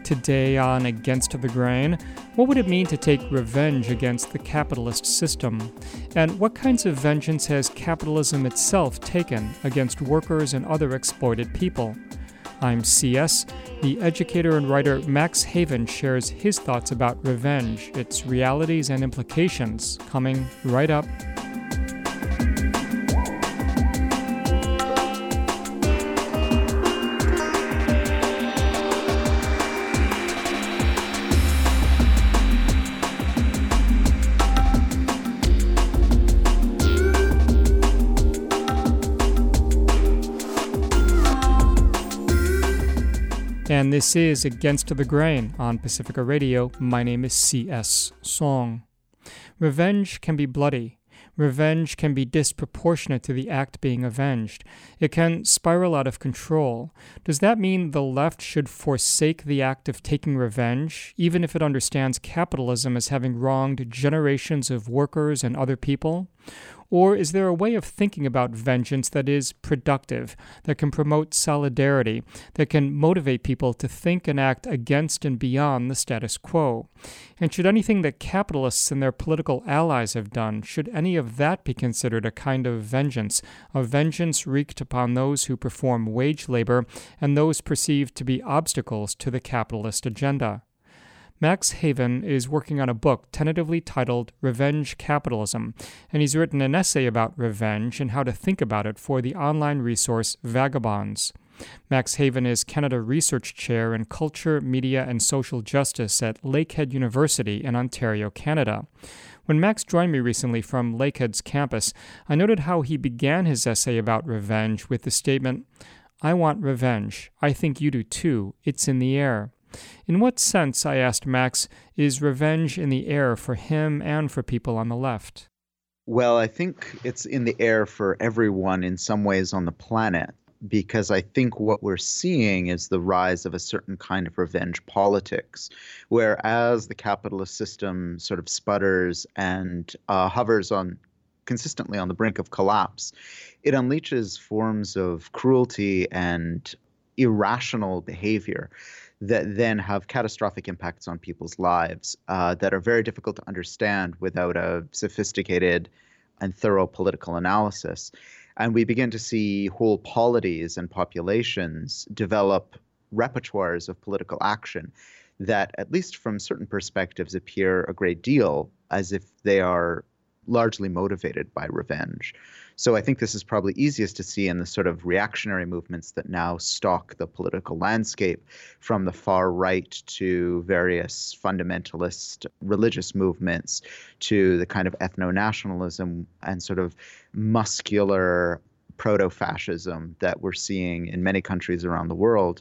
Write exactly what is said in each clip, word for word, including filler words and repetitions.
Today on Against the Grain, what would it mean to take revenge against the capitalist system? And what kinds of vengeance has capitalism itself taken against workers and other exploited people? I'm C S. The educator and writer Max Haven shares his thoughts about revenge, its realities and implications, coming right up. And this is Against the Grain on Pacifica Radio. My name is C S. Song. Revenge can be bloody. Revenge can be disproportionate to the act being avenged. It can spiral out of control. Does that mean the left should forsake the act of taking revenge, even if it understands capitalism as having wronged generations of workers and other people? Or is there a way of thinking about vengeance that is productive, that can promote solidarity, that can motivate people to think and act against and beyond the status quo? And should anything that capitalists and their political allies have done, should any of that be considered a kind of vengeance, a vengeance wreaked upon those who perform wage labor and those perceived to be obstacles to the capitalist agenda? Max Haven is working on a book tentatively titled Revenge Capitalism, and he's written an essay about revenge and how to think about it for the online resource Vagabonds. Max Haven is Canada Research Chair in Culture, Media, and Social Justice at Lakehead University in Ontario, Canada. When Max joined me recently from Lakehead's campus, I noted how he began his essay about revenge with the statement, "I want revenge. I think you do too. It's in the air." In what sense, I asked Max, is revenge in the air for him and for people on the left? Well, I think it's in the air for everyone in some ways on the planet, because I think what we're seeing is the rise of a certain kind of revenge politics, whereas the capitalist system sort of sputters and uh, hovers on consistently on the brink of collapse, it unleashes forms of cruelty and irrational behavior that then have catastrophic impacts on people's lives uh, that are very difficult to understand without a sophisticated and thorough political analysis. And we begin to see whole polities and populations develop repertoires of political action that, at least from certain perspectives, appear a great deal as if they are largely motivated by revenge. So I think this is probably easiest to see in the sort of reactionary movements that now stalk the political landscape, from the far right to various fundamentalist religious movements to the kind of ethno-nationalism and sort of muscular proto-fascism that we're seeing in many countries around the world.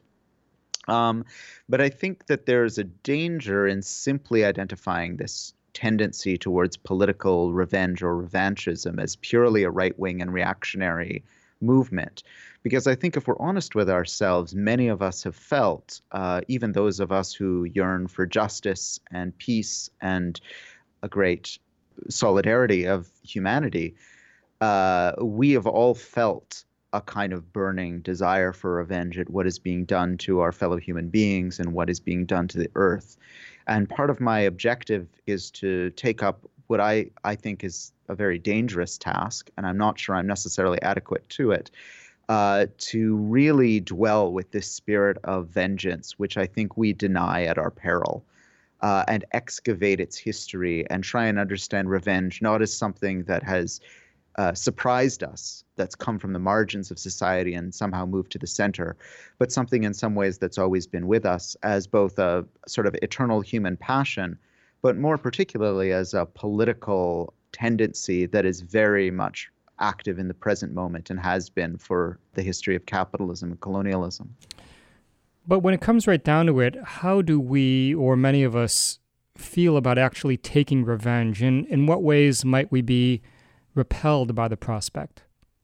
Um, but I think that there's a danger in simply identifying this tendency towards political revenge or revanchism as purely a right-wing and reactionary movement. Because I think if we're honest with ourselves, many of us have felt, uh, even those of us who yearn for justice and peace and a great solidarity of humanity, uh, we have all felt a kind of burning desire for revenge at what is being done to our fellow human beings and what is being done to the earth. And part of my objective is to take up what I, I think is a very dangerous task, and I'm not sure I'm necessarily adequate to it, uh, to really dwell with this spirit of vengeance, which I think we deny at our peril, uh, and excavate its history and try and understand revenge not as something that has Uh, surprised us, that's come from the margins of society and somehow moved to the center, but something in some ways that's always been with us as both a sort of eternal human passion, but more particularly as a political tendency that is very much active in the present moment and has been for the history of capitalism and colonialism. But when it comes right down to it, how do we, or many of us, feel about actually taking revenge? And in what ways might we be repelled by the prospect?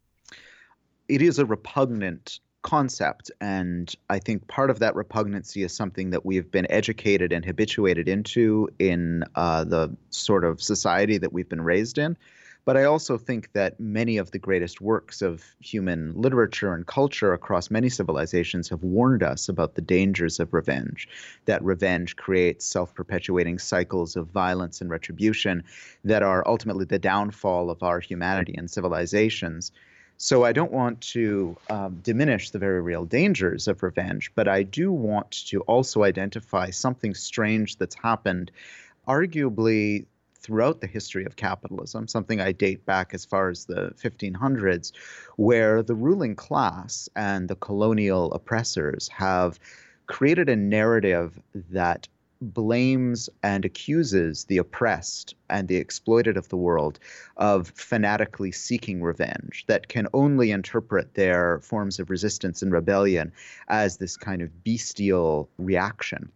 It is a repugnant concept, and I think part of that repugnancy is something that we have been educated and habituated into in uh, the sort of society that we've been raised in. But I also think that many of the greatest works of human literature and culture across many civilizations have warned us about the dangers of revenge, that revenge creates self-perpetuating cycles of violence and retribution that are ultimately the downfall of our humanity and civilizations. So I don't want to um, diminish the very real dangers of revenge, but I do want to also identify something strange that's happened, arguably throughout the history of capitalism, something I date back as far as the fifteen hundreds, where the ruling class and the colonial oppressors have created a narrative that blames and accuses the oppressed and the exploited of the world of fanatically seeking revenge, that can only interpret their forms of resistance and rebellion as this kind of bestial reaction.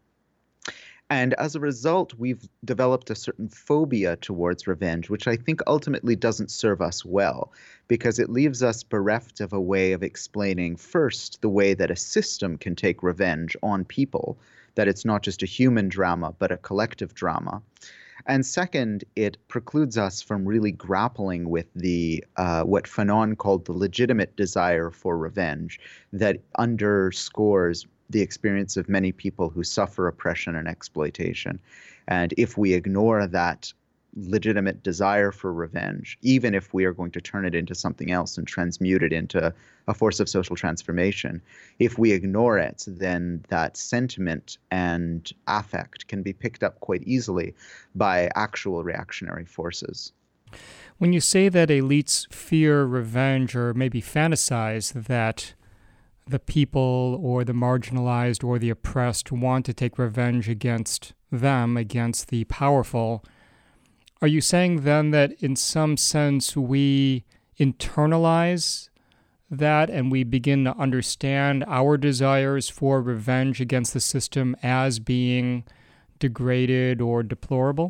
And as a result, we've developed a certain phobia towards revenge, which I think ultimately doesn't serve us well, because it leaves us bereft of a way of explaining, first, the way that a system can take revenge on people, that it's not just a human drama, but a collective drama. And second, it precludes us from really grappling with the uh, what Fanon called the legitimate desire for revenge that underscores the experience of many people who suffer oppression and exploitation. And if we ignore that legitimate desire for revenge, even if we are going to turn it into something else and transmute it into a force of social transformation, if we ignore it, then that sentiment and affect can be picked up quite easily by actual reactionary forces. When you say that elites fear revenge or maybe fantasize that the people or the marginalized or the oppressed want to take revenge against them, against the powerful, are you saying then that in some sense we internalize that and we begin to understand our desires for revenge against the system as being degraded or deplorable?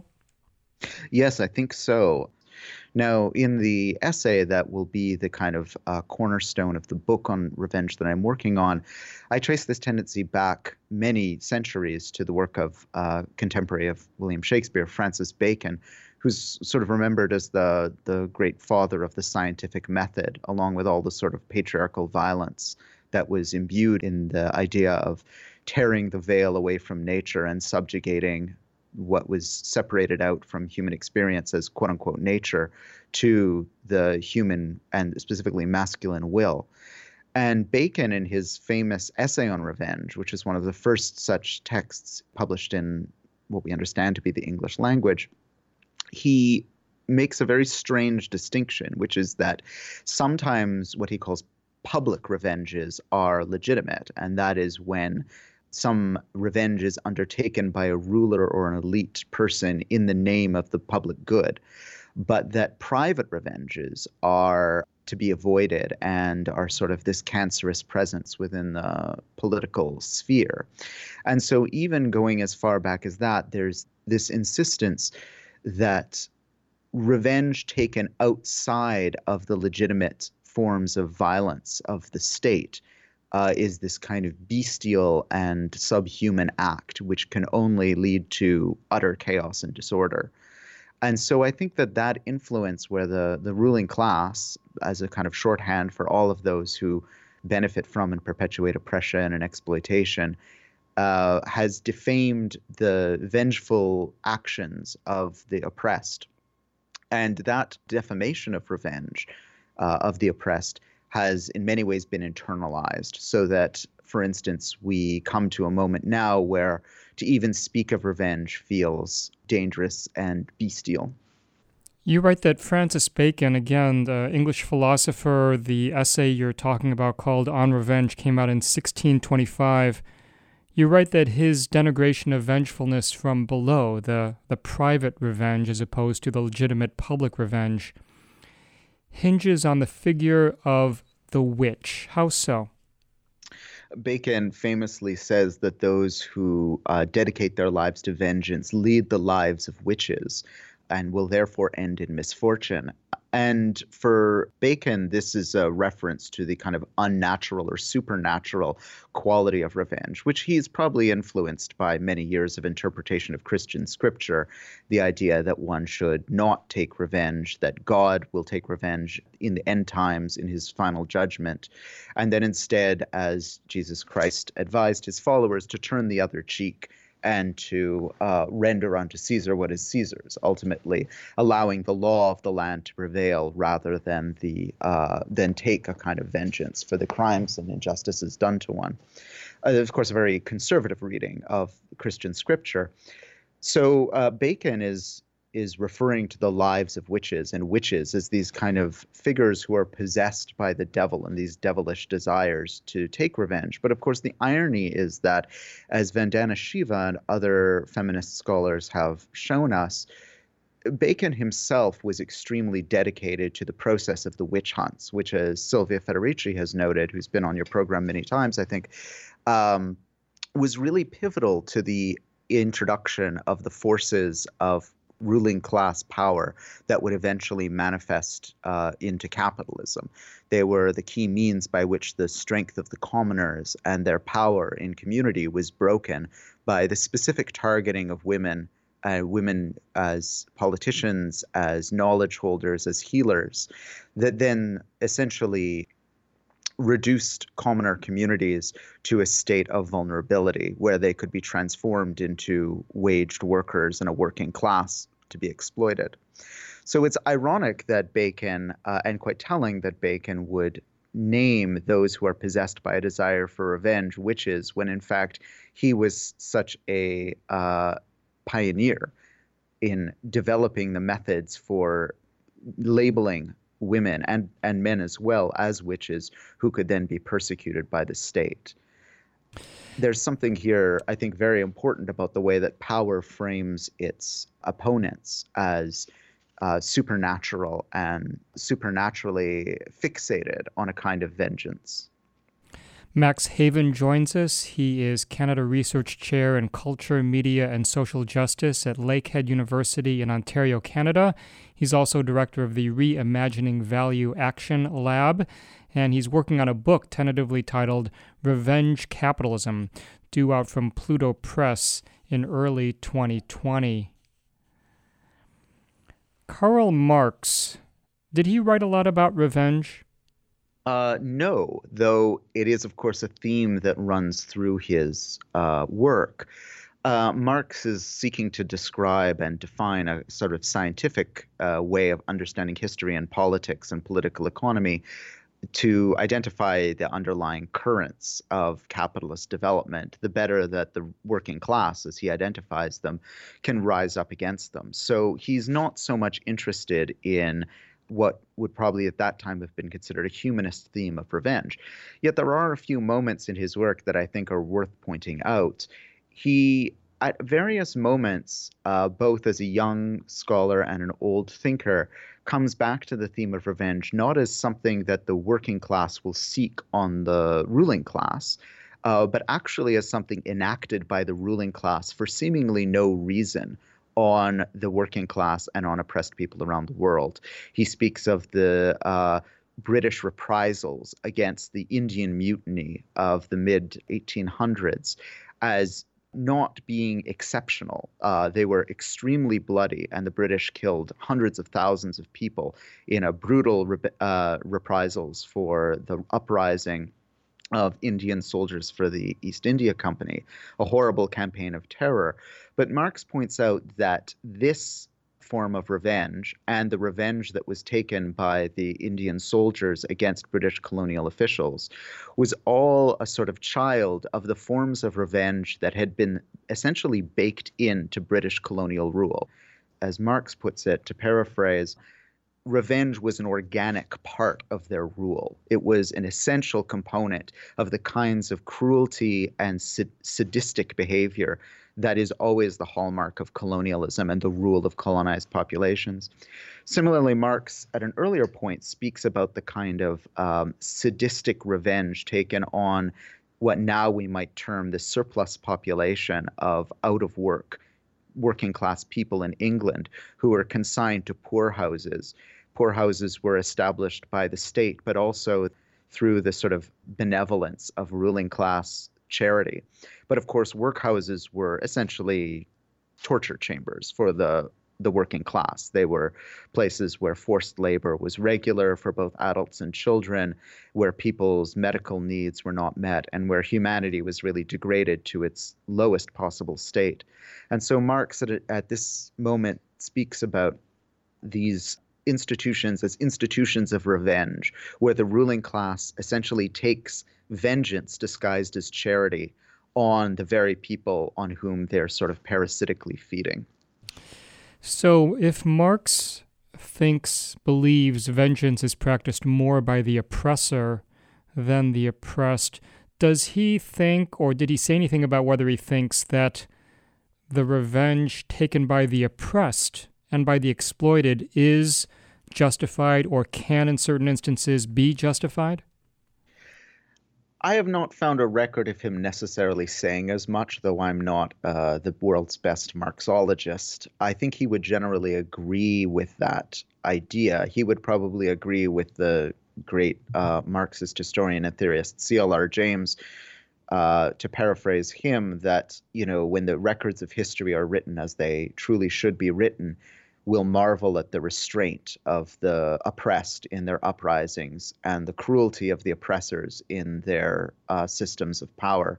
Yes, I think so. Now, in the essay that will be the kind of uh, cornerstone of the book on revenge that I'm working on, I trace this tendency back many centuries to the work of uh, contemporary of William Shakespeare, Francis Bacon, who's sort of remembered as the, the great father of the scientific method, along with all the sort of patriarchal violence that was imbued in the idea of tearing the veil away from nature and subjugating what was separated out from human experience as quote unquote nature to the human and specifically masculine will. And Bacon, in his famous essay on revenge, which is one of the first such texts published in what we understand to be the English language, he makes a very strange distinction, which is that sometimes what he calls public revenges are legitimate, and that is when some revenge is undertaken by a ruler or an elite person in the name of the public good, but that private revenges are to be avoided and are sort of this cancerous presence within the political sphere. And so even going as far back as that, there's this insistence that revenge taken outside of the legitimate forms of violence of the state Uh, is this kind of bestial and subhuman act, which can only lead to utter chaos and disorder. And so I think that that influence where the, the ruling class, as a kind of shorthand for all of those who benefit from and perpetuate oppression and exploitation, uh, has defamed the vengeful actions of the oppressed. And that defamation of revenge uh, of the oppressed has in many ways been internalized, so that, for instance, we come to a moment now where to even speak of revenge feels dangerous and bestial. You write that Francis Bacon, again, the English philosopher, the essay you're talking about called On Revenge came out in sixteen twenty-five. You write that his denigration of vengefulness from below, the, the private revenge as opposed to the legitimate public revenge, hinges on the figure of the witch. How so? Bacon famously says that those who uh, dedicate their lives to vengeance lead the lives of witches and will therefore end in misfortune. And for Bacon, this is a reference to the kind of unnatural or supernatural quality of revenge, which he's probably influenced by many years of interpretation of Christian scripture, the idea that one should not take revenge, that God will take revenge in the end times in his final judgment, and then instead, as Jesus Christ advised his followers, to turn the other cheek and to uh, render unto Caesar what is Caesar's, ultimately allowing the law of the land to prevail rather than the uh, than take a kind of vengeance for the crimes and injustices done to one. Uh, of course, a very conservative reading of Christian scripture. So uh, Bacon is is referring to the lives of witches and witches as these kind of figures who are possessed by the devil and these devilish desires to take revenge. But of course, the irony is that, as Vandana Shiva and other feminist scholars have shown us, Bacon himself was extremely dedicated to the process of the witch hunts, which, as Silvia Federici has noted, who's been on your program many times, I think, um, was really pivotal to the introduction of the forces of ruling class power that would eventually manifest uh, into capitalism. They were the key means by which the strength of the commoners and their power in community was broken by the specific targeting of women, uh, women as politicians, as knowledge holders, as healers, that then essentially reduced commoner communities to a state of vulnerability where they could be transformed into waged workers and a working class to be exploited. So it's ironic that Bacon, uh, and quite telling that Bacon would name those who are possessed by a desire for revenge witches, when in fact he was such a uh, pioneer in developing the methods for labeling women and, and men as well as witches who could then be persecuted by the state. There's something here, I think, very important about the way that power frames its opponents as uh, supernatural and supernaturally fixated on a kind of vengeance. Max Haven joins us. He is Canada Research Chair in Culture, Media, and Social Justice at Lakehead University in Ontario, Canada. He's also director of the Reimagining Value Action Lab, and he's working on a book tentatively titled Revenge Capitalism, due out from Pluto Press in early twenty twenty. Karl Marx, did he write a lot about revenge? Uh, no, though it is, of course, a theme that runs through his uh, work. Uh, Marx is seeking to describe and define a sort of scientific uh, way of understanding history and politics and political economy to identify the underlying currents of capitalist development, the better that the working class, as he identifies them, can rise up against them. So he's not so much interested in what would probably at that time have been considered a humanist theme of revenge. Yet there are a few moments in his work that I think are worth pointing out. He, at various moments, uh, both as a young scholar and an old thinker, comes back to the theme of revenge, not as something that the working class will seek on the ruling class, uh, but actually as something enacted by the ruling class for seemingly no reason on the working class and on oppressed people around the world. He speaks of the uh, British reprisals against the Indian Mutiny of the mid eighteen hundreds as not being exceptional. Uh, they were extremely bloody, and the British killed hundreds of thousands of people in a brutal rep- uh, reprisals for the uprising of Indian soldiers for the East India Company, a horrible campaign of terror. But Marx points out that this form of revenge and the revenge that was taken by the Indian soldiers against British colonial officials was all a sort of child of the forms of revenge that had been essentially baked into British colonial rule. As Marx puts it, to paraphrase, revenge was an organic part of their rule. It was an essential component of the kinds of cruelty and sad- sadistic behavior that is always the hallmark of colonialism and the rule of colonized populations. Similarly, Marx, at an earlier point, speaks about the kind of um, sadistic revenge taken on what now we might term the surplus population of out-of-work working class people in England who were consigned to poorhouses poorhouses were established by the state, but also through the sort of benevolence of ruling class charity. But of course, workhouses were essentially torture chambers for the the working class. They were places where forced labor was regular for both adults and children, where people's medical needs were not met, and where humanity was really degraded to its lowest possible state. And so Marx at, at this moment speaks about these institutions as institutions of revenge, where the ruling class essentially takes vengeance disguised as charity on the very people on whom they're sort of parasitically feeding. So if Marx thinks, believes vengeance is practiced more by the oppressor than the oppressed, does he think, or did he say anything about whether he thinks that the revenge taken by the oppressed and by the exploited is justified or can in certain instances be justified? I have not found a record of him necessarily saying as much, though I'm not uh, the world's best Marxologist. I think he would generally agree with that idea. He would probably agree with the great uh, Marxist historian and theorist C L R James, uh, to paraphrase him, that, you know, when the records of history are written as they truly should be written, will marvel at the restraint of the oppressed in their uprisings and the cruelty of the oppressors in their uh, systems of power.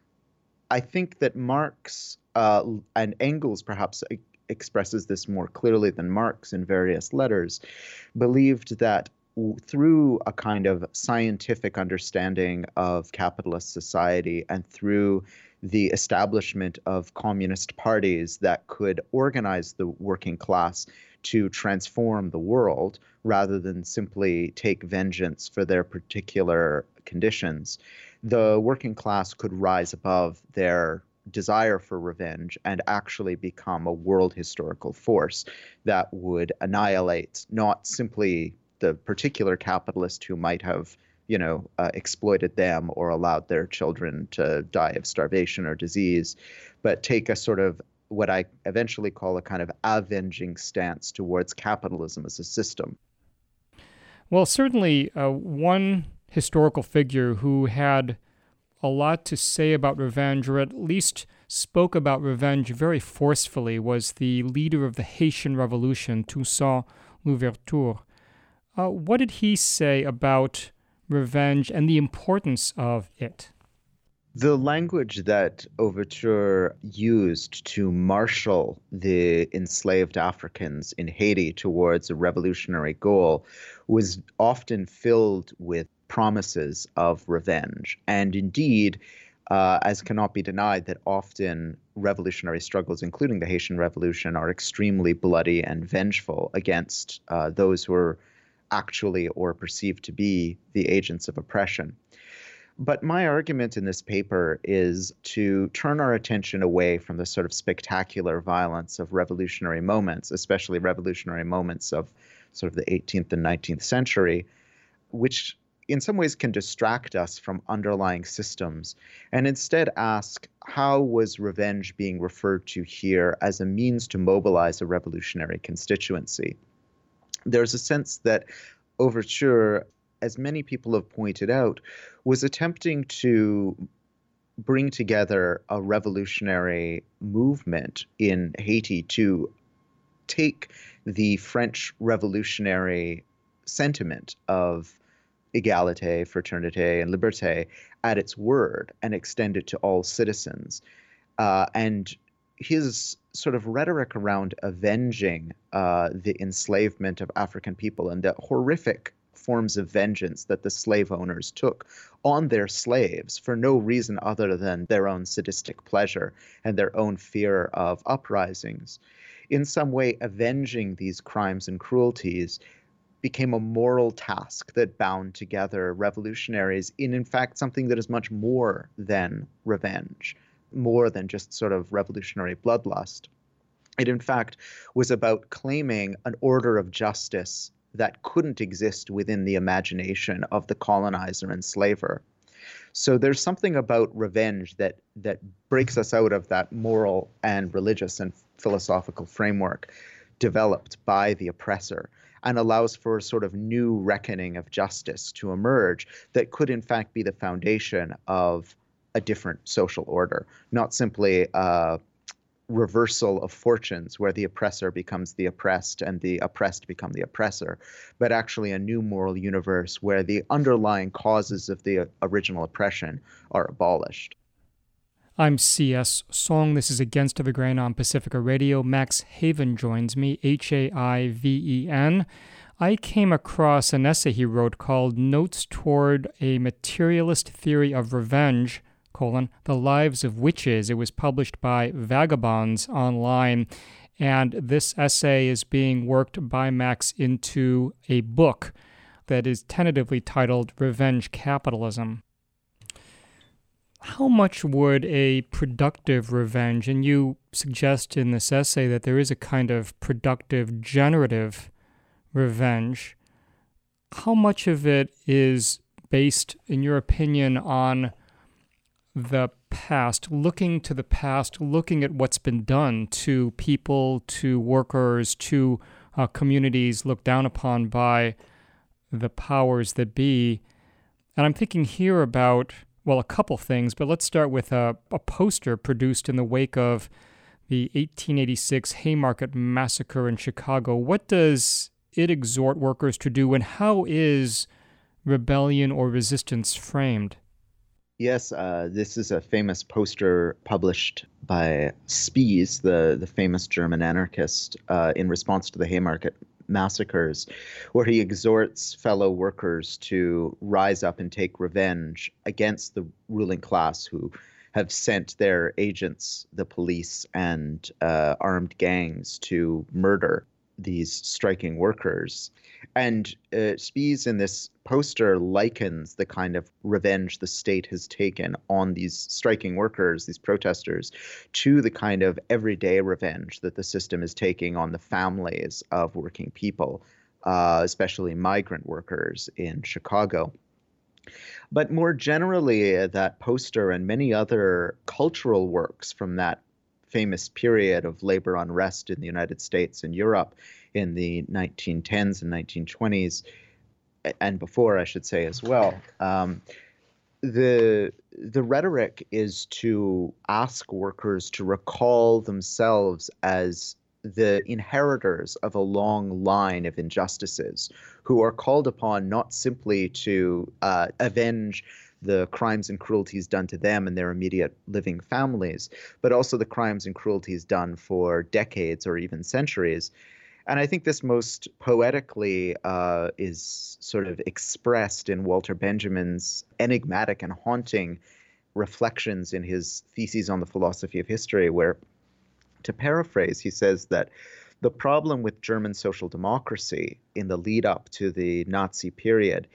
I think that Marx uh, and Engels perhaps e- expresses this more clearly than Marx in various letters, believed that w- through a kind of scientific understanding of capitalist society and through the establishment of communist parties that could organize the working class to transform the world rather than simply take vengeance for their particular conditions, the working class could rise above their desire for revenge and actually become a world historical force that would annihilate not simply the particular capitalist who might have you know, uh, exploited them or allowed their children to die of starvation or disease, but take a sort of what I eventually call a kind of avenging stance towards capitalism as a system. Well, certainly uh, one historical figure who had a lot to say about revenge, or at least spoke about revenge very forcefully, was the leader of the Haitian Revolution, Toussaint Louverture. Uh, what did he say about revenge and the importance of it? The language that Overture used to marshal the enslaved Africans in Haiti towards a revolutionary goal was often filled with promises of revenge. And indeed, uh, as cannot be denied, that often revolutionary struggles, including the Haitian Revolution, are extremely bloody and vengeful against uh, those who are actually or perceived to be the agents of oppression. But my argument in this paper is to turn our attention away from the sort of spectacular violence of revolutionary moments, especially revolutionary moments of sort of the eighteenth and nineteenth century, which in some ways can distract us from underlying systems, and instead ask, how was revenge being referred to here as a means to mobilize a revolutionary constituency? There's a sense that Overture, as many people have pointed out, was attempting to bring together a revolutionary movement in Haiti to take the French revolutionary sentiment of égalité, fraternité, and liberté at its word and extend it to all citizens. Uh, and his sort of rhetoric around avenging uh, the enslavement of African people and the horrific forms of vengeance that the slave owners took on their slaves for no reason other than their own sadistic pleasure and their own fear of uprisings, in some way avenging these crimes and cruelties became a moral task that bound together revolutionaries in, in fact, something that is much more than revenge, more than just sort of revolutionary bloodlust. It, in fact, was about claiming an order of justice that couldn't exist within the imagination of the colonizer and slaver. So there's something about revenge that that breaks us out of that moral and religious and philosophical framework developed by the oppressor and allows for a sort of new reckoning of justice to emerge that could in fact be the foundation of a different social order, not simply a reversal of fortunes where the oppressor becomes the oppressed and the oppressed become the oppressor, but actually a new moral universe where the underlying causes of the original oppression are abolished. I'm C S. Song. This is Against the Grain on Pacifica Radio. Max Haven joins me, H A I V E N. I came across an essay he wrote called Notes Toward a Materialist Theory of Revenge, colon, The Lives of Witches. It was published by Vagabonds Online, and this essay is being worked by Max into a book that is tentatively titled Revenge Capitalism. How much would a productive revenge, and you suggest in this essay that there is a kind of productive generative revenge, how much of it is based, in your opinion, on the past, looking to the past, looking at what's been done to people, to workers, to uh, communities looked down upon by the powers that be? And I'm thinking here about, well, a couple things, but let's start with a, a poster produced in the wake of the eighteen eighty-six Haymarket Massacre in Chicago. What does it exhort workers to do, and how is rebellion or resistance framed? Yes, uh, this is a famous poster published by Spies, the, the famous German anarchist, uh, in response to the Haymarket massacres, where he exhorts fellow workers to rise up and take revenge against the ruling class who have sent their agents, the police, and uh, armed gangs to murder these striking workers. And uh, Spies in this poster likens the kind of revenge the state has taken on these striking workers, these protesters, to the kind of everyday revenge that the system is taking on the families of working people, uh, especially migrant workers in Chicago. But more generally, uh, that poster and many other cultural works from that famous period of labor unrest in the United States and Europe in the nineteen tens and nineteen twenties, and before, I should say, as well. Um, the the rhetoric is to ask workers to recall themselves as the inheritors of a long line of injustices, who are called upon not simply to uh, avenge the crimes and cruelties done to them and their immediate living families, but also the crimes and cruelties done for decades or even centuries. And I think this most poetically uh, is sort of expressed in Walter Benjamin's enigmatic and haunting reflections in his Theses on the Philosophy of History, where, to paraphrase, he says that the problem with German social democracy in the lead up to the Nazi period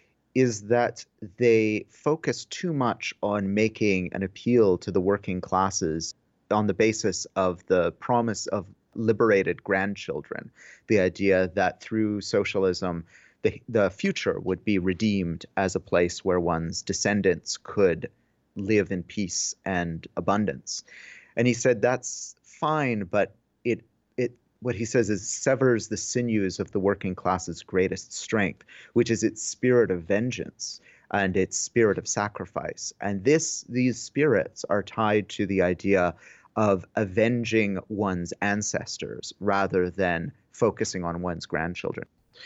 is that they focus too much on making an appeal to the working classes on the basis of the promise of liberated grandchildren, the idea that through socialism, the, the future would be redeemed as a place where one's descendants could live in peace and abundance. And he said that's fine, but it it what he says is severs the sinews of the working class's greatest strength, which is its spirit of vengeance and its spirit of sacrifice. And this these spirits are tied to the idea of avenging one's ancestors rather than focusing on one's grandchildren.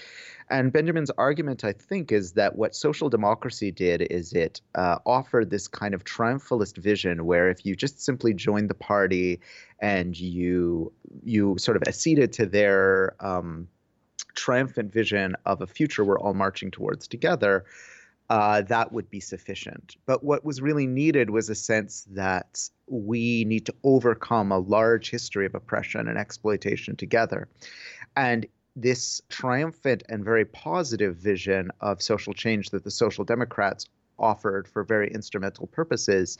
And Benjamin's argument, I think, is that what social democracy did is it uh, offered this kind of triumphalist vision where if you just simply joined the party and you you sort of acceded to their um, triumphant vision of a future we're all marching towards together, uh, that would be sufficient. But what was really needed was a sense that we need to overcome a large history of oppression and exploitation together. And this triumphant and very positive vision of social change that the Social Democrats offered for very instrumental purposes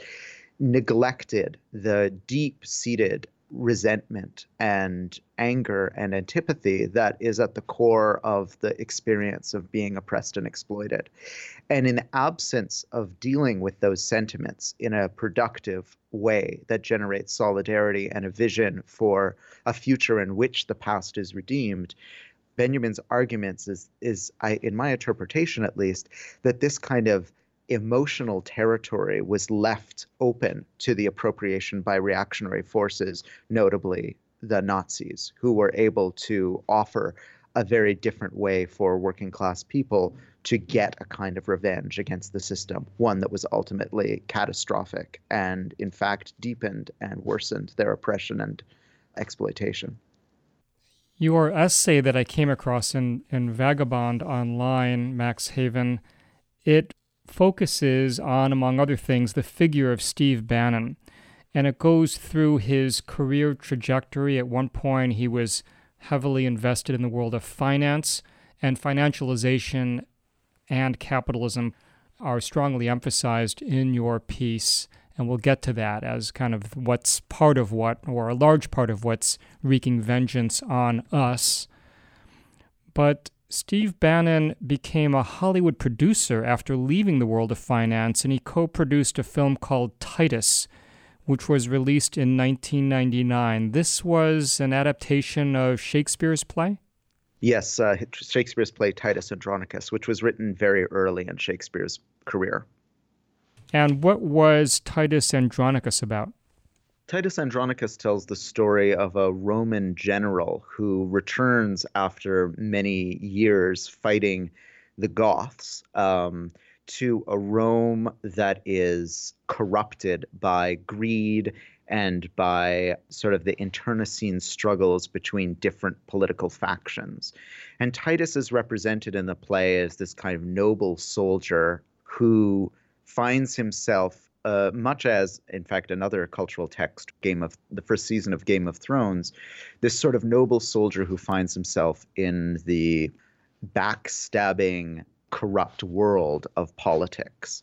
neglected the deep-seated resentment and anger and antipathy that is at the core of the experience of being oppressed and exploited. And in the absence of dealing with those sentiments in a productive way that generates solidarity and a vision for a future in which the past is redeemed, Benjamin's arguments is, is I, in my interpretation at least, that this kind of emotional territory was left open to the appropriation by reactionary forces, notably the Nazis, who were able to offer a very different way for working class people to get a kind of revenge against the system, one that was ultimately catastrophic and, in fact, deepened and worsened their oppression and exploitation. Your essay that I came across in, in Vagabond Online, Max Haven, it focuses on, among other things, the figure of Steve Bannon. And it goes through his career trajectory. At one point, he was heavily invested in the world of finance, and financialization and capitalism are strongly emphasized in your piece. And we'll get to that as kind of what's part of what, or a large part of what's wreaking vengeance on us. But Steve Bannon became a Hollywood producer after leaving the world of finance, and he co-produced a film called Titus, which was released in nineteen ninety-nine. This was an adaptation of Shakespeare's play? Yes, uh, Shakespeare's play Titus Andronicus, which was written very early in Shakespeare's career. And what was Titus Andronicus about? Titus Andronicus tells the story of a Roman general who returns after many years fighting the Goths um, to a Rome that is corrupted by greed and by sort of the internecine struggles between different political factions. And Titus is represented in the play as this kind of noble soldier who finds himself, uh, much as, in fact, another cultural text, Game of the first season of Game of Thrones, this sort of noble soldier who finds himself in the backstabbing, corrupt world of politics.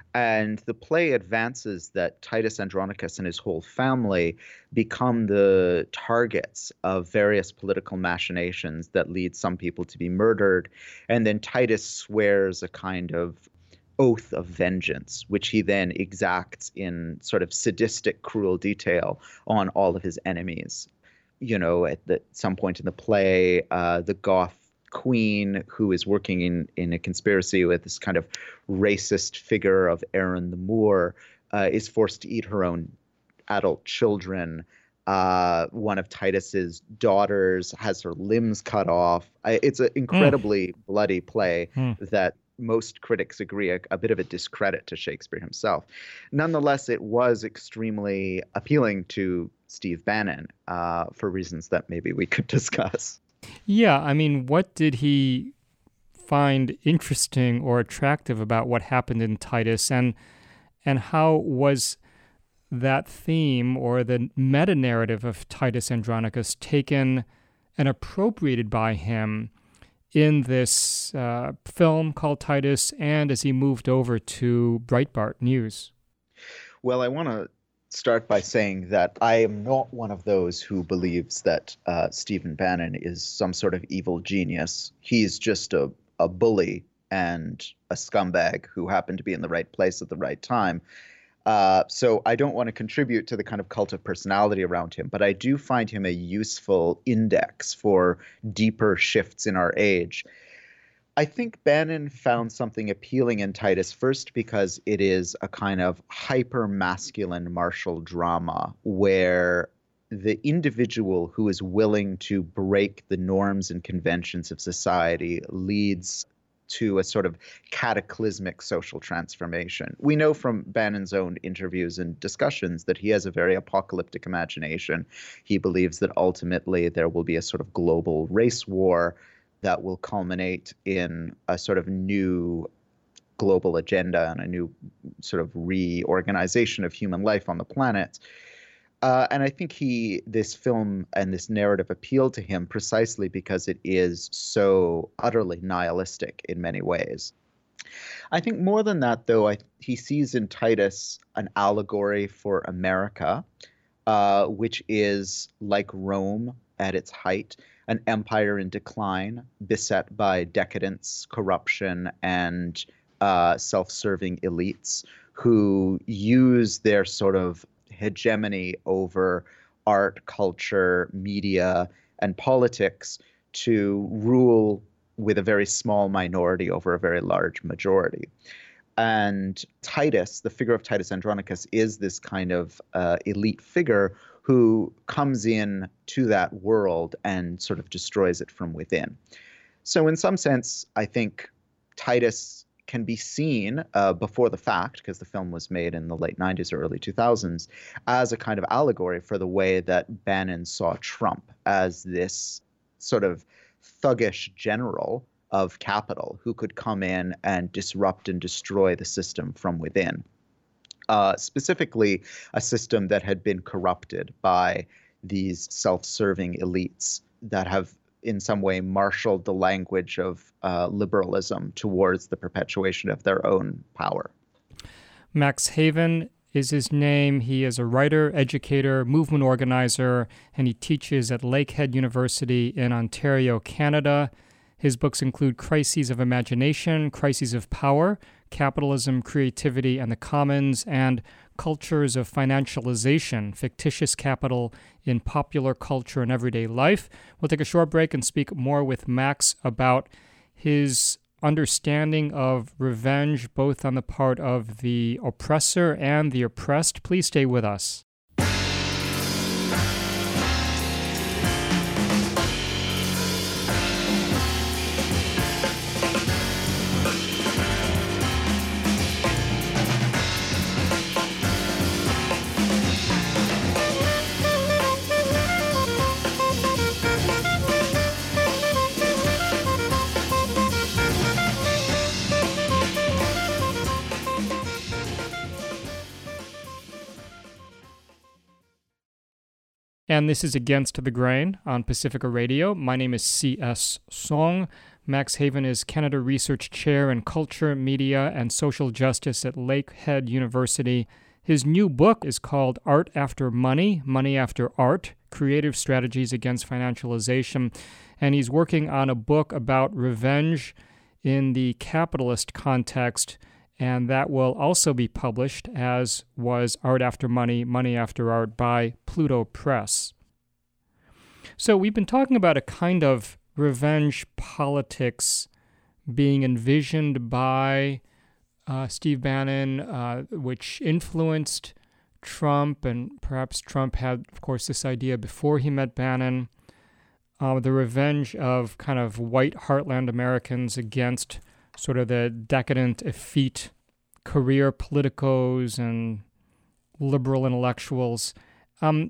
And the play advances that Titus Andronicus and his whole family become the targets of various political machinations that lead some people to be murdered. And then Titus swears a kind of oath of vengeance, which he then exacts in sort of sadistic, cruel detail on all of his enemies. You know, at the, some point in the play, uh, the Goth queen, who is working in, in a conspiracy with this kind of racist figure of Aaron the Moor, uh, is forced to eat her own adult children. Uh, one of Titus's daughters has her limbs cut off. I, it's an incredibly mm. bloody play mm. that most critics agree a, a bit of a discredit to Shakespeare himself. Nonetheless, it was extremely appealing to Steve Bannon uh, for reasons that maybe we could discuss. Yeah, I mean, what did he find interesting or attractive about what happened in Titus, and and how was that theme or the meta-narrative of Titus Andronicus taken and appropriated by him in this uh, film called Titus, and as he moved over to Breitbart News? Well, I want to start by saying that I am not one of those who believes that uh, Stephen Bannon is some sort of evil genius. He's just a, a bully and a scumbag who happened to be in the right place at the right time. Uh, so I don't want to contribute to the kind of cult of personality around him, but I do find him a useful index for deeper shifts in our age. I think Bannon found something appealing in Titus, first because it is a kind of hyper-masculine martial drama where the individual who is willing to break the norms and conventions of society leads to a sort of cataclysmic social transformation. We know from Bannon's own interviews and discussions that he has a very apocalyptic imagination. He believes that ultimately there will be a sort of global race war that will culminate in a sort of new global agenda and a new sort of reorganization of human life on the planet. Uh, and I think he, this film and this narrative appealed to him precisely because it is so utterly nihilistic in many ways. I think more than that, though, I, he sees in Titus an allegory for America, uh, which is like Rome at its height, an empire in decline, beset by decadence, corruption, and uh, self-serving elites who use their sort of hegemony over art, culture, media, and politics to rule with a very small minority over a very large majority. And Titus, the figure of Titus Andronicus, is this kind of uh, elite figure who comes in to that world and sort of destroys it from within. So in some sense, I think Titus can be seen uh, before the fact, because the film was made in the late nineties or early two thousands, as a kind of allegory for the way that Bannon saw Trump as this sort of thuggish general of capital who could come in and disrupt and destroy the system from within. Uh, specifically, a system that had been corrupted by these self-serving elites that have in some way marshaled the language of uh, liberalism towards the perpetuation of their own power. Max Haven is his name. He is a writer, educator, movement organizer, and he teaches at Lakehead University in Ontario, Canada. His books include Crises of Imagination, Crises of Power, Capitalism, Creativity, and the Commons, and Cultures of Financialization, Fictitious Capital in Popular Culture and Everyday Life. We'll take a short break and speak more with Max about his understanding of revenge, both on the part of the oppressor and the oppressed. Please stay with us. And this is Against the Grain on Pacifica Radio. My name is C S. Song. Max Haven is Canada Research Chair in Culture, Media, and Social Justice at Lakehead University. His new book is called Art After Money, Money After Art, Creative Strategies Against Financialization. And he's working on a book about revenge in the capitalist context, and that will also be published, as was Art After Money, Money After Art by Pluto Press. So we've been talking about a kind of revenge politics being envisioned by uh, Steve Bannon, uh, which influenced Trump, and perhaps Trump had, of course, this idea before he met Bannon, uh, the revenge of kind of white heartland Americans against sort of the decadent, effete career politicos and liberal intellectuals. Um,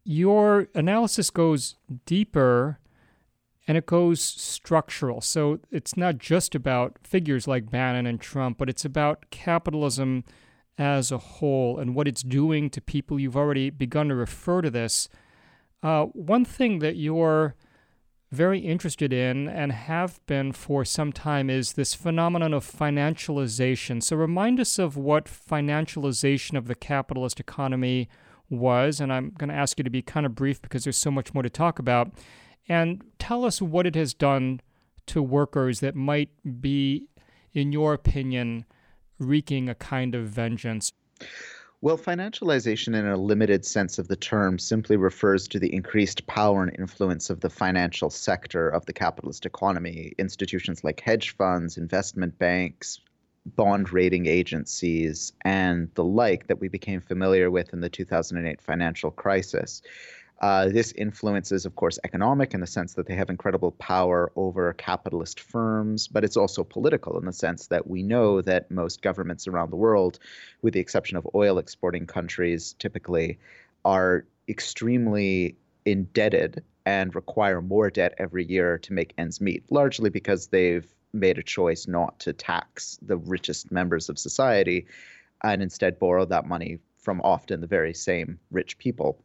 your analysis goes deeper and it goes structural. So it's not just about figures like Bannon and Trump, but it's about capitalism as a whole and what it's doing to people. You've already begun to refer to this. Uh, one thing that you're very interested in and have been for some time is this phenomenon of financialization. So remind us of what financialization of the capitalist economy was, and I'm going to ask you to be kind of brief because there's so much more to talk about, and tell us what it has done to workers that might be, in your opinion, wreaking a kind of vengeance. Well, financialization in a limited sense of the term simply refers to the increased power and influence of the financial sector of the capitalist economy. Institutions like hedge funds, investment banks, bond rating agencies, and the like that we became familiar with in the two thousand eight financial crisis. Uh, this influence is, of course, economic in the sense that they have incredible power over capitalist firms, but it's also political in the sense that we know that most governments around the world, with the exception of oil exporting countries, typically are extremely indebted and require more debt every year to make ends meet, largely because they've made a choice not to tax the richest members of society and instead borrow that money from often the very same rich people.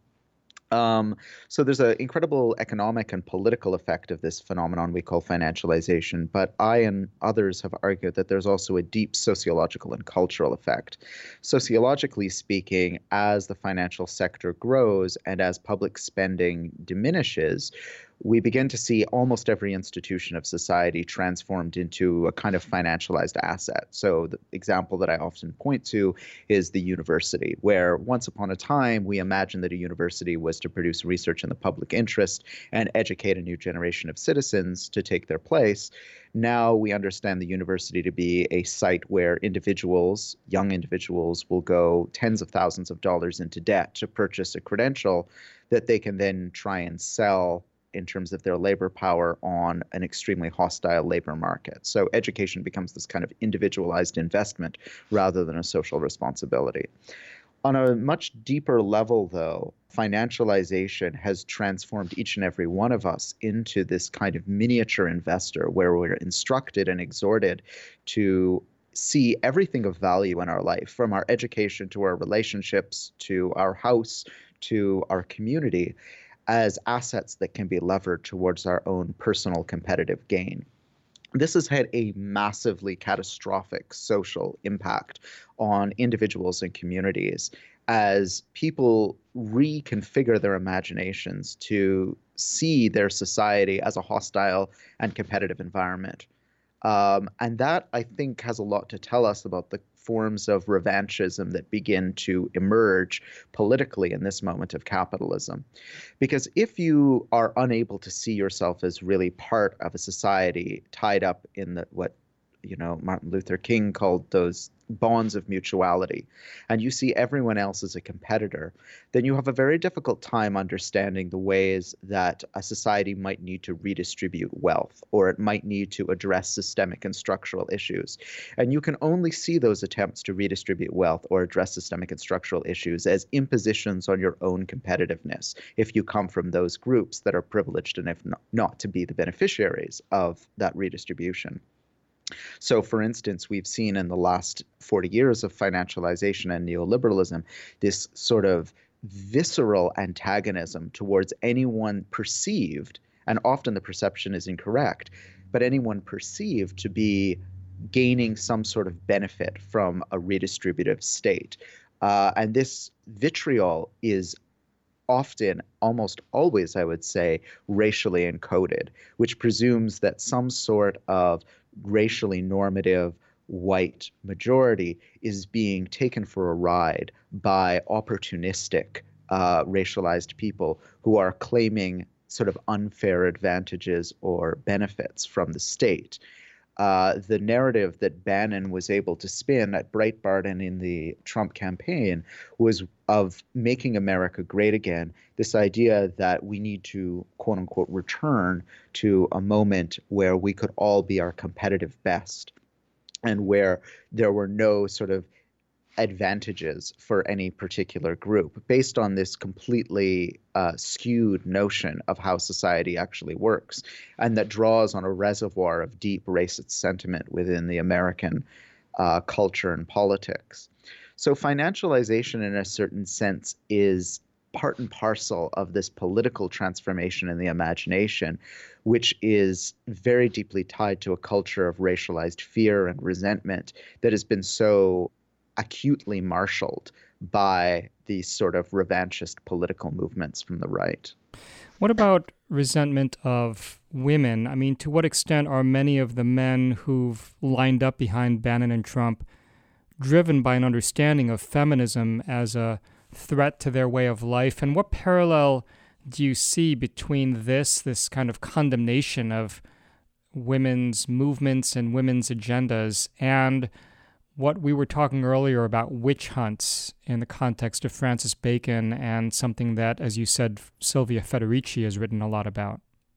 Um, so there's an incredible economic and political effect of this phenomenon we call financialization, but I and others have argued that there's also a deep sociological and cultural effect. Sociologically speaking, as the financial sector grows and as public spending diminishes, we begin to see almost every institution of society transformed into a kind of financialized asset. So the example that I often point to is the university, where once upon a time we imagined that a university was to produce research in the public interest and educate a new generation of citizens to take their place. Now we understand the university to be a site where individuals, young individuals, will go tens of thousands of dollars into debt to purchase a credential that they can then try and sell in terms of their labor power on an extremely hostile labor market. So education becomes this kind of individualized investment rather than a social responsibility. On a much deeper level, though, financialization has transformed each and every one of us into this kind of miniature investor where we're instructed and exhorted to see everything of value in our life, from our education to our relationships, to our house, to our community, as assets that can be levered towards our own personal competitive gain. This has had a massively catastrophic social impact on individuals and communities as people reconfigure their imaginations to see their society as a hostile and competitive environment. Um, and that, I think, has a lot to tell us about the forms of revanchism that begin to emerge politically in this moment of capitalism. Because if you are unable to see yourself as really part of a society tied up in the, what you know Martin Luther King called those bonds of mutuality, and you see everyone else as a competitor, then you have a very difficult time understanding the ways that a society might need to redistribute wealth, or it might need to address systemic and structural issues. And you can only see those attempts to redistribute wealth or address systemic and structural issues as impositions on your own competitiveness if you come from those groups that are privileged and if not, not to be the beneficiaries of that redistribution. So, for instance, we've seen in the last forty years of financialization and neoliberalism this sort of visceral antagonism towards anyone perceived, and often the perception is incorrect, but anyone perceived to be gaining some sort of benefit from a redistributive state. Uh, and this vitriol is often, almost always, I would say, racially encoded, which presumes that some sort of racially normative white majority is being taken for a ride by opportunistic uh, racialized people who are claiming sort of unfair advantages or benefits from the state. Uh, the narrative that Bannon was able to spin at Breitbart and in the Trump campaign was of making America great again, this idea that we need to, quote unquote, return to a moment where we could all be our competitive best and where there were no sort of advantages for any particular group based on this completely uh, skewed notion of how society actually works, and that draws on a reservoir of deep racist sentiment within the American uh, culture and politics. So financialization, in a certain sense, is part and parcel of this political transformation in the imagination, which is very deeply tied to a culture of racialized fear and resentment that has been so acutely marshaled by these sort of revanchist political movements from the right. What about resentment of women? I mean, to what extent are many of the men who've lined up behind Bannon and Trump driven by an understanding of feminism as a threat to their way of life? And what parallel do you see between this, this kind of condemnation of women's movements and women's agendas, and what we were talking earlier about witch hunts in the context of Francis Bacon, and something that, as you said, Silvia Federici has written a lot about?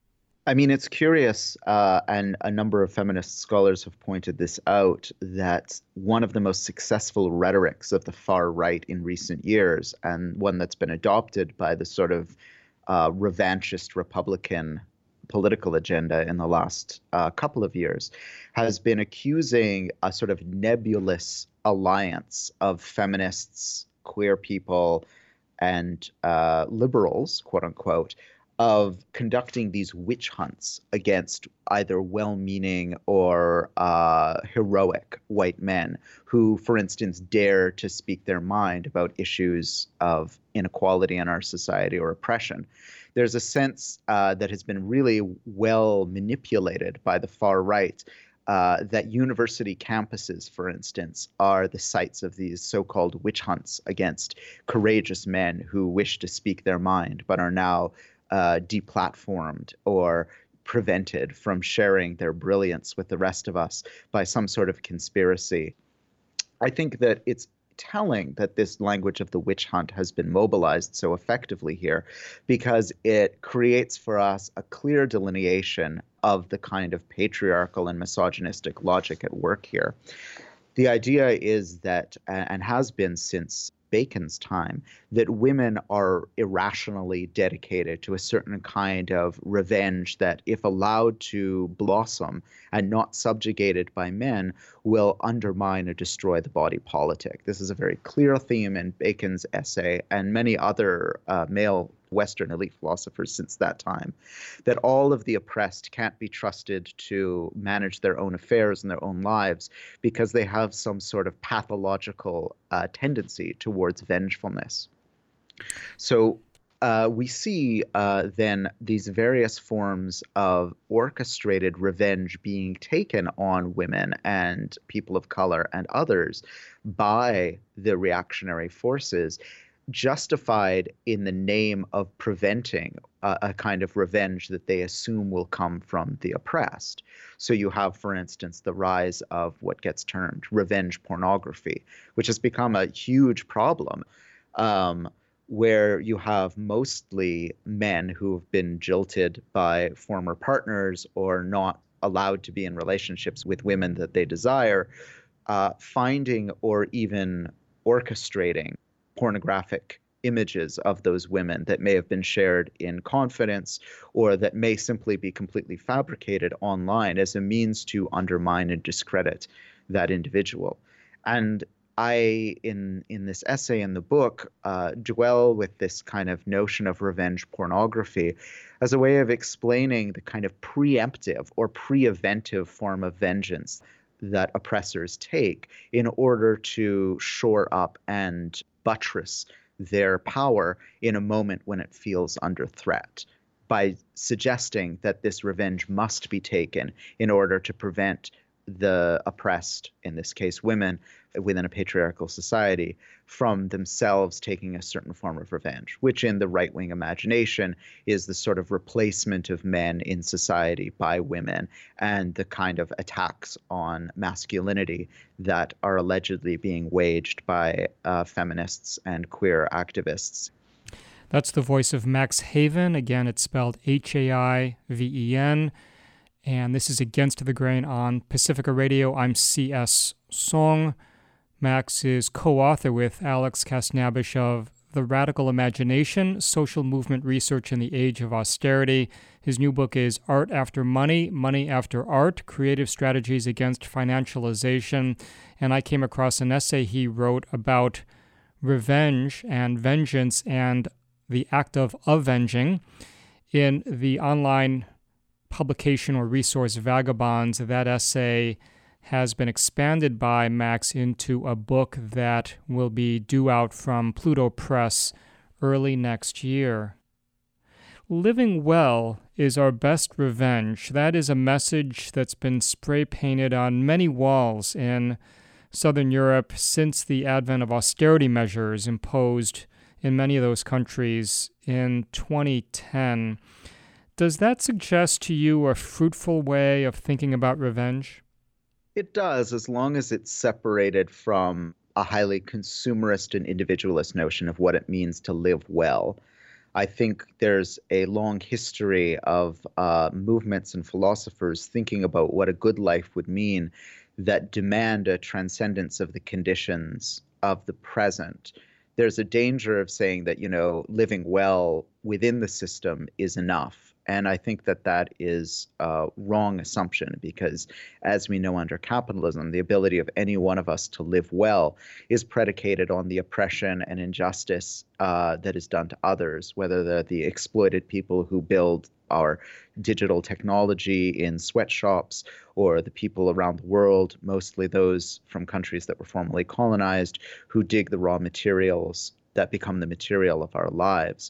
I mean, it's curious, uh, and a number of feminist scholars have pointed this out, that one of the most successful rhetorics of the far right in recent years, and one that's been adopted by the sort of uh, revanchist Republican political agenda in the last uh, couple of years, has been accusing a sort of nebulous alliance of feminists, queer people, and uh, liberals, quote unquote, of conducting these witch hunts against either well-meaning or uh, heroic white men who, for instance, dare to speak their mind about issues of inequality in our society or oppression. There's a sense uh, that has been really well manipulated by the far right uh, that university campuses, for instance, are the sites of these so-called witch hunts against courageous men who wish to speak their mind but are now uh, deplatformed or prevented from sharing their brilliance with the rest of us by some sort of conspiracy. I think that it's telling that this language of the witch hunt has been mobilized so effectively here because it creates for us a clear delineation of the kind of patriarchal and misogynistic logic at work here. The idea is that, and has been since Bacon's time, that women are irrationally dedicated to a certain kind of revenge that, if allowed to blossom and not subjugated by men, will undermine or destroy the body politic. This is a very clear theme in Bacon's essay and many other uh, male Western elite philosophers since that time, that all of the oppressed can't be trusted to manage their own affairs and their own lives because they have some sort of pathological uh, tendency towards vengefulness. So uh, we see uh, then these various forms of orchestrated revenge being taken on women and people of color and others by the reactionary forces, justified in the name of preventing a, a kind of revenge that they assume will come from the oppressed. So you have, for instance, the rise of what gets termed revenge pornography, which has become a huge problem, um, where you have mostly men who have been jilted by former partners or not allowed to be in relationships with women that they desire, uh, finding or even orchestrating pornographic images of those women that may have been shared in confidence or that may simply be completely fabricated online as a means to undermine and discredit that individual. And I, in in this essay in the book, uh, dwell with this kind of notion of revenge pornography as a way of explaining the kind of preemptive or pre-eventive form of vengeance that oppressors take in order to shore up and buttress their power in a moment when it feels under threat, by suggesting that this revenge must be taken in order to prevent the oppressed, in this case women, within a patriarchal society, from themselves taking a certain form of revenge, which in the right-wing imagination is the sort of replacement of men in society by women and the kind of attacks on masculinity that are allegedly being waged by uh, feminists and queer activists. That's the voice of Max Haven. Again, it's spelled H A I V E N. And this is Against the Grain on Pacifica Radio. I'm C S. Song. Max is co-author with Alex Kasnabish of The Radical Imagination, Social Movement Research in the Age of Austerity. His new book is Art After Money, Money After Art, Creative Strategies Against Financialization. And I came across an essay he wrote about revenge and vengeance and the act of avenging in the online publication or resource Vagabonds. That essay has been expanded by Max into a book that will be due out from Pluto Press early next year. Living well is our best revenge. That is a message that's been spray-painted on many walls in Southern Europe since the advent of austerity measures imposed in many of those countries in twenty ten. Does that suggest to you a fruitful way of thinking about revenge? It does, as long as it's separated from a highly consumerist and individualist notion of what it means to live well. I think there's a long history of uh, movements and philosophers thinking about what a good life would mean that demand a transcendence of the conditions of the present. There's a danger of saying that, you know, living well within the system is enough. And I think that that is a wrong assumption because, as we know under capitalism, the ability of any one of us to live well is predicated on the oppression and injustice uh, that is done to others, whether they're the exploited people who build our digital technology in sweatshops or the people around the world, mostly those from countries that were formerly colonized, who dig the raw materials that become the material of our lives.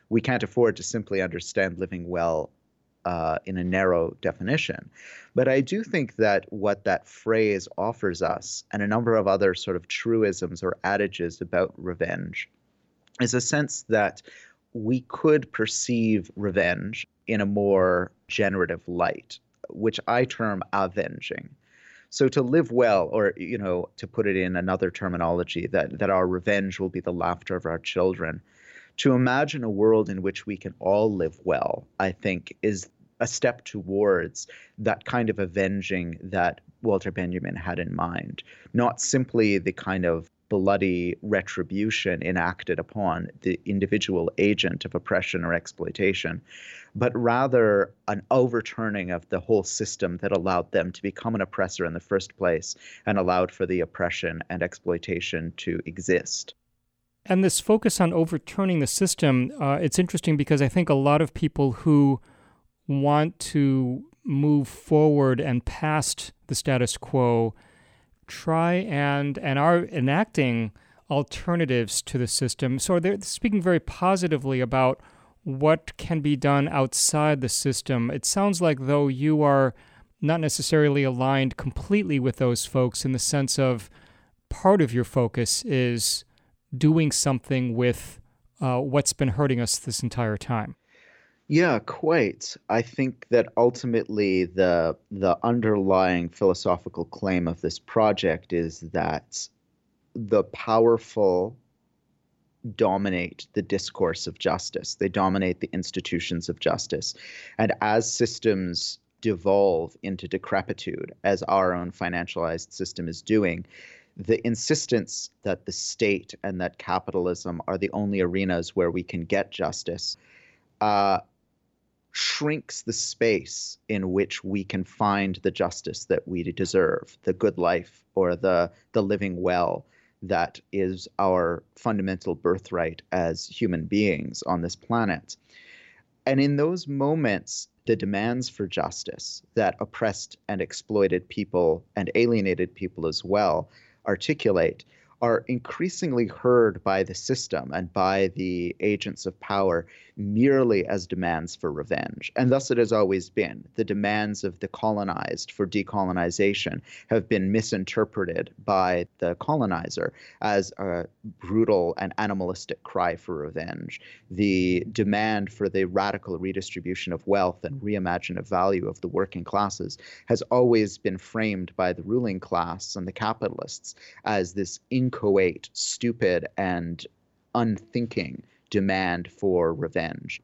We can't afford to simply understand living well uh, in a narrow definition. But I do think that what that phrase offers us, and a number of other sort of truisms or adages about revenge, is a sense that we could perceive revenge in a more generative light, which I term avenging. So to live well, or, you know, to put it in another terminology, that, that our revenge will be the laughter of our children. To imagine a world in which we can all live well, I think, is a step towards that kind of avenging that Walter Benjamin had in mind. Not simply the kind of bloody retribution enacted upon the individual agent of oppression or exploitation, but rather an overturning of the whole system that allowed them to become an oppressor in the first place and allowed for the oppression and exploitation to exist. And this focus on overturning the system, uh, it's interesting because I think a lot of people who want to move forward and past the status quo try and and are enacting alternatives to the system. So they're speaking very positively about what can be done outside the system. It sounds like, though, you are not necessarily aligned completely with those folks in the sense of part of your focus is doing something with uh, what's been hurting us this entire time. Yeah, quite. I think that ultimately the the underlying philosophical claim of this project is that the powerful dominate the discourse of justice. They dominate the institutions of justice. And as systems devolve into decrepitude, as our own financialized system is doing, the insistence that the state and that capitalism are the only arenas where we can get justice uh, shrinks the space in which we can find the justice that we deserve, the good life or the the living well that is our fundamental birthright as human beings on this planet. And in those moments, the demands for justice that oppressed and exploited people and alienated people as well articulate are increasingly heard by the system and by the agents of power merely as demands for revenge. And thus it has always been. The demands of the colonized for decolonization have been misinterpreted by the colonizer as a brutal and animalistic cry for revenge. The demand for the radical redistribution of wealth and reimagine of value of the working classes has always been framed by the ruling class and the capitalists as this inchoate, stupid, and unthinking demand for revenge.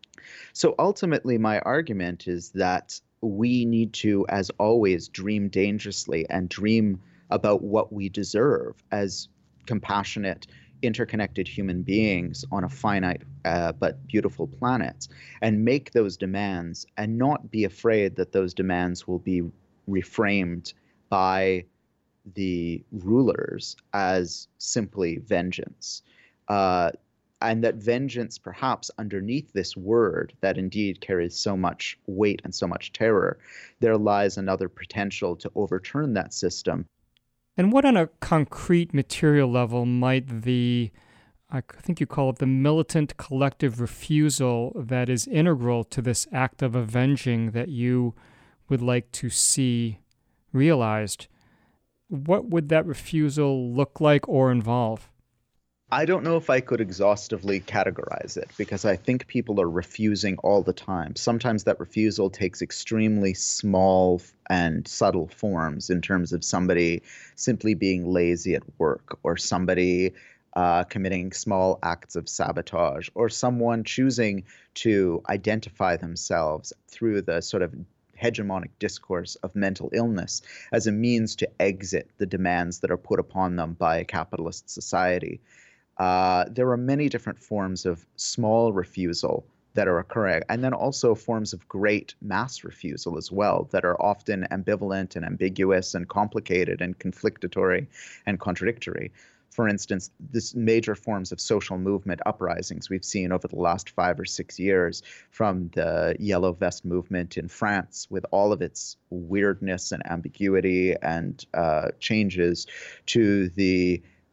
So ultimately, my argument is that we need to, as always, dream dangerously and dream about what we deserve as compassionate, interconnected human beings on a finite uh, but beautiful planet, and make those demands and not be afraid that those demands will be reframed by the rulers as simply vengeance. Uh, and that vengeance, perhaps underneath this word that indeed carries so much weight and so much terror, there lies another potential to overturn that system. And what on a concrete material level might the, I think you call it the militant collective refusal that is integral to this act of avenging that you would like to see realized, what would that refusal look like or involve? I don't know if I could exhaustively categorize it because I think people are refusing all the time. Sometimes that refusal takes extremely small and subtle forms in terms of somebody simply being lazy at work, or somebody uh, committing small acts of sabotage, or someone choosing to identify themselves through the sort of hegemonic discourse of mental illness as a means to exit the demands that are put upon them by a capitalist society. Uh, there are many different forms of small refusal that are occurring, and then also forms of great mass refusal as well that are often ambivalent and ambiguous and complicated and conflictory and contradictory. For instance, this major forms of social movement uprisings we've seen over the last five or six years, from the Yellow Vest movement in France with all of its weirdness and ambiguity and uh, changes, to the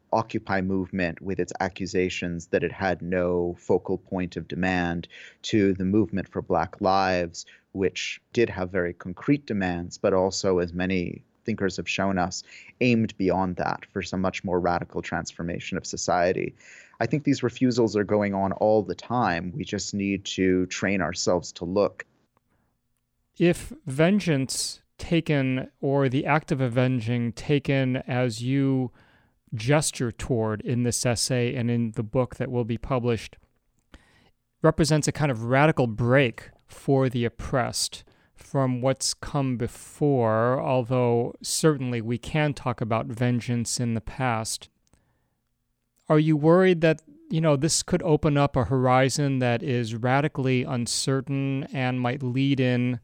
Occupy movement with its accusations that it had no focal point of demand, to the movement for Black Lives, which did have very concrete demands, but also, as many thinkers have shown us, aimed beyond that for some much more radical transformation of society. I think these refusals are going on all the time. We just need to train ourselves to look. If vengeance taken, or the act of avenging taken as you gesture toward in this essay and in the book that will be published, represents a kind of radical break for the oppressed from what's come before, although certainly we can talk about vengeance in the past. Are you worried that, you know, this could open up a horizon that is radically uncertain and might lead in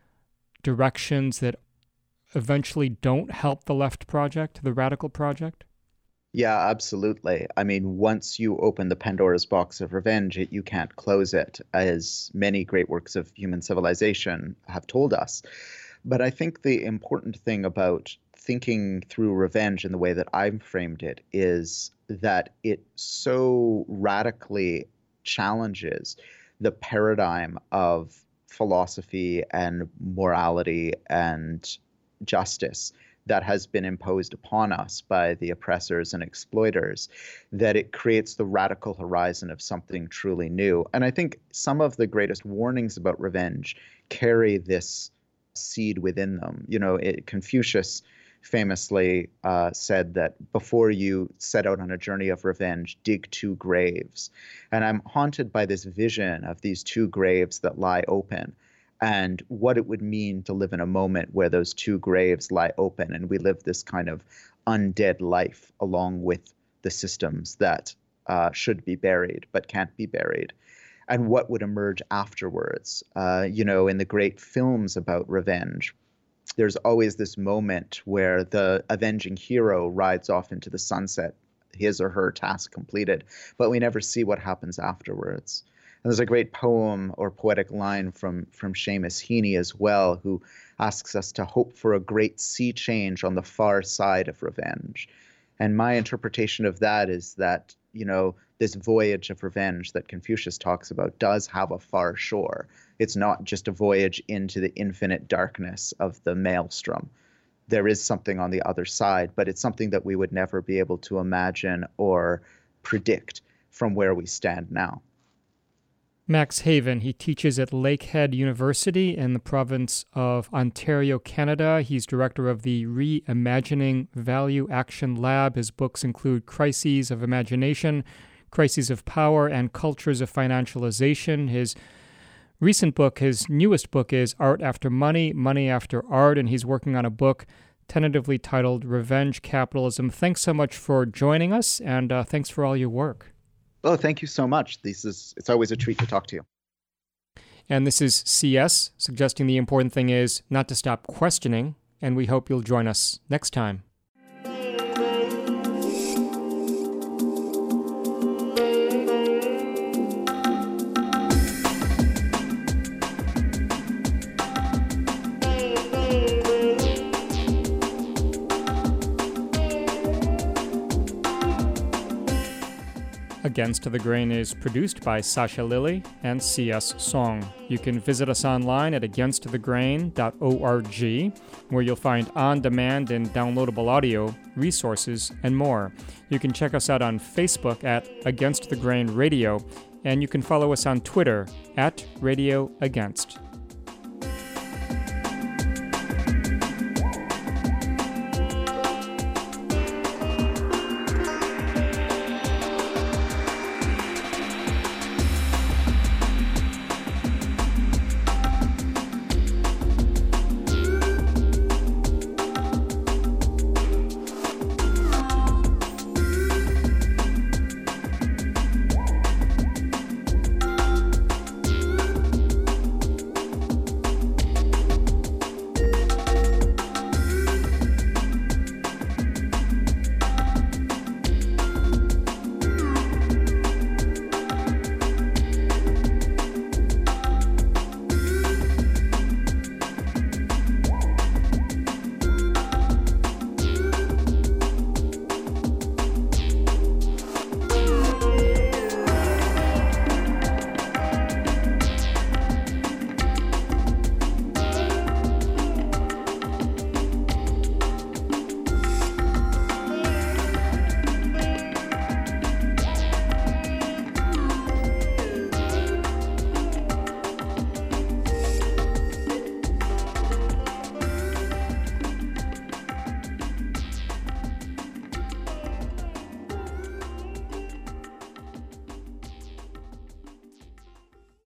directions that eventually don't help the left project, the radical project? Yeah, absolutely. I mean, once you open the Pandora's box of revenge, it, you can't close it, as many great works of human civilization have told us. But I think the important thing about thinking through revenge in the way that I've framed it is that it so radically challenges the paradigm of philosophy and morality and justice that has been imposed upon us by the oppressors and exploiters, that it creates the radical horizon of something truly new. And I think some of the greatest warnings about revenge carry this seed within them. You know, it, Confucius famously uh, said that before you set out on a journey of revenge, dig two graves. And I'm haunted by this vision of these two graves that lie open, and what it would mean to live in a moment where those two graves lie open and we live this kind of undead life along with the systems that uh, should be buried but can't be buried. And what would emerge afterwards? Uh, you know, in the great films about revenge, there's always this moment where the avenging hero rides off into the sunset, his or her task completed, but we never see what happens afterwards. And there's a great poem or poetic line from, from Seamus Heaney as well, who asks us to hope for a great sea change on the far side of revenge. And my interpretation of that is that, you know, this voyage of revenge that Confucius talks about does have a far shore. It's not just a voyage into the infinite darkness of the maelstrom. There is something on the other side, but it's something that we would never be able to imagine or predict from where we stand now. Max Haven, he teaches at Lakehead University in the province of Ontario, Canada. He's director of the Reimagining Value Action Lab. His books include Crises of Imagination, Crises of Power, and Cultures of Financialization. His recent book, his newest book, is Art After Money, Money After Art, and he's working on a book tentatively titled Revenge Capitalism. Thanks so much for joining us, and uh, thanks for all your work. Oh, thank you so much. This is it's always a treat to talk to you. And this is C S, suggesting the important thing is not to stop questioning, and we hope you'll join us next time. Against the Grain is produced by Sasha Lilly and C S Song. You can visit us online at against the grain dot org, where you'll find on-demand and downloadable audio, resources, and more. You can check us out on Facebook at Against the Grain Radio, and you can follow us on Twitter at Radio Against.